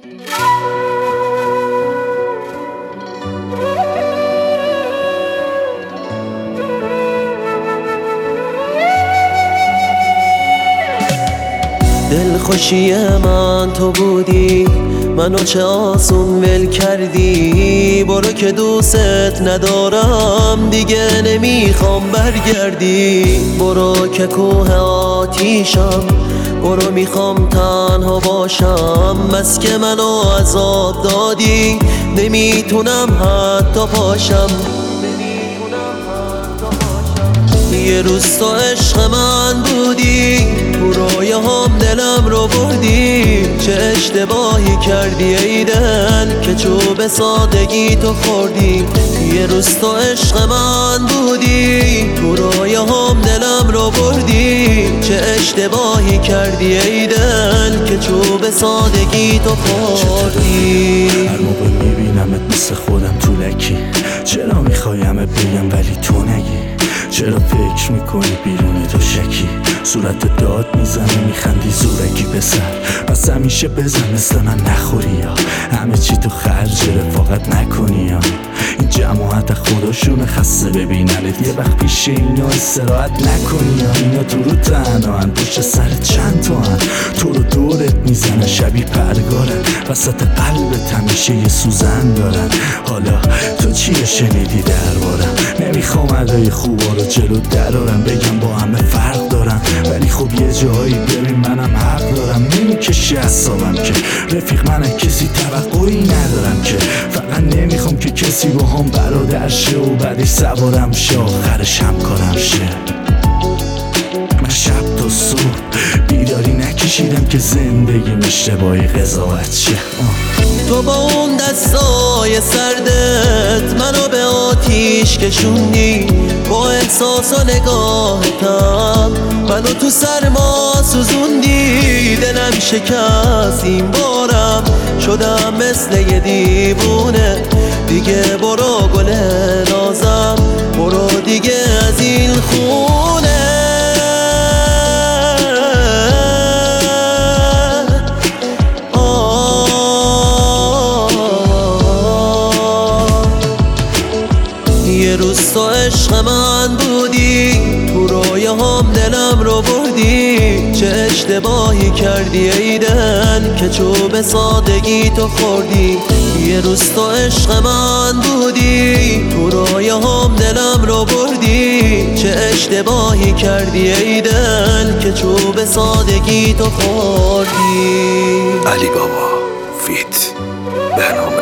دلخوشی من تو بودی، منو چه آسون ول کردی. برو که دوست ندارم دیگه، نمیخوام برگردی. برو که کوه آتیشم، برو میخوام تنها باشم. بس که منو عذاب دادی، نمیتونم حتی پاشم. یه روز تو عشق من بودی، تو رویاهام دلم رو بردی. چه اشتباهی کردی ای دل که چوب سادگی تو خوردی. یه روز تو عشق من بودی، تو رویاهام دلم رو بردی. چه اشتباهی کردی ای دل که چوب سادگی تو خوردی. هر موقع میبینمت مثل خودم تو لکی، چرا میخوایمت بگم ولی تو نگی؟ چرا فکر میکنی بیرون تو شکی؟ صورت داد میزنی میخندی زورکی پسر، پس همیشه بزن مثل من نخوری یا همه چی تو خرج رفاقت نکنی یا این جماعت خودشون خسته ببیننت. یه وقت پیش اینا استراحت نکنی یا اینا تو رو تنها هن، پشت سر چند تا هن، تو رو دورت میزنن شبیه پرگارن، وسط قلبت همیشه یه سوزن دارن. حالا تو چیه شنیدی دربارم؟ نمیخوام ادای خوبا رو جلو درارم، بگم با همه فرق دارم، ولی خب یه جایی ببین منم حق دارم. نمیکشه اعصابم که رفیق من کسی توقعی ندارم که، فقط نمیخوام که کسی با هم برادر شه و بعدش سوارم شه آخرش همکارم شه. من شب تا صبح بیداری نکشیدم که زندگی اشتباهی قضاوت شه. تو با اون دستای سردت منو به آتیش کشوندی، با احساس و نگاهتم منو تو سرما سوزوندی. دلم شکست این بارم، شدم مثل یه دیوونه. دیگه برو گل نازم، برو دیگه از این خونه. یه روز تو عشق من بودی، تو رویاهام دلم رو بردی. چه اشتباهی کردی ای دل که چوب سادگی تو خوردی. یه روز تو عشق من بودی، تو رویاهام دلم رو بردی. چه اشتباهی کردی ای دل که چوب سادگی تو خوردی. علی بابا فیت برنامه